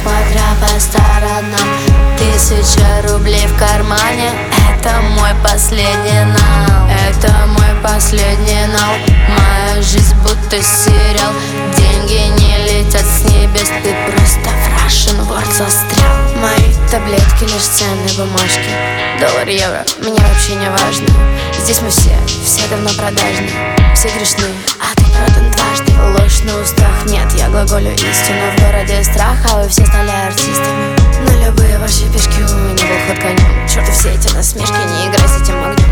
смотря по сторонам. 1000 рублей в кармане — это мой последний нал. Это мой последний нал. Моя жизнь будто сериал. Деньги не летят с небес, ты просто в Russian World застрял. Мои таблетки лишь ценные бумажки. Доллар, евро, мне вообще не важно. Здесь мы все давно продажны. Все грешны, а ты продан дважды. Ложь на устах, нет, я глаголю истину. В городе страх, а вы все стали артистами. На любые ваши пешки у меня был ход конем. Чёрт, все эти насмешки, не играй с этим огнем.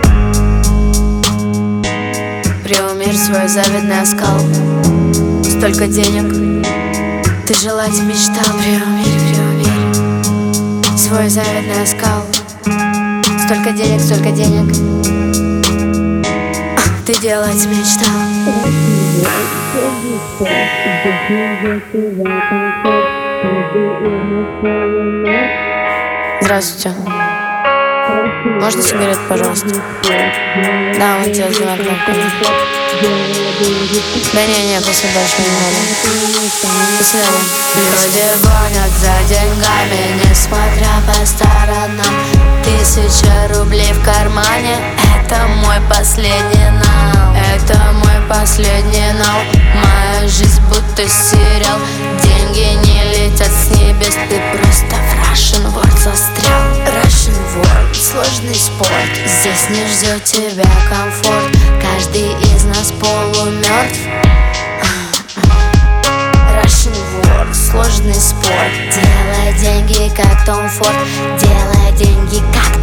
Преумерь свой завидный оскал. Столько денег ты желать мечтал. Преумерь свой завидный оскал. Столько денег ты делать мечтал. Здравствуйте. Можно сигарет, пожалуйста? Да, вот те за кнопками. Да не, после больше не надо. До свидания. Люди гонят за деньгами, несмотря по сторонам. 1000 рублей в кармане — это мой последний нал. Это мой последний нал. Моя жизнь будто сериал. Деньги не летят с небес, ты просто в Russian World застрял. Russian World — сложный спорт. Здесь не ждет тебя комфорт. Каждый из нас полумертв. Russian World — сложный спорт. Делай деньги, как Том Форд. Делай деньги, как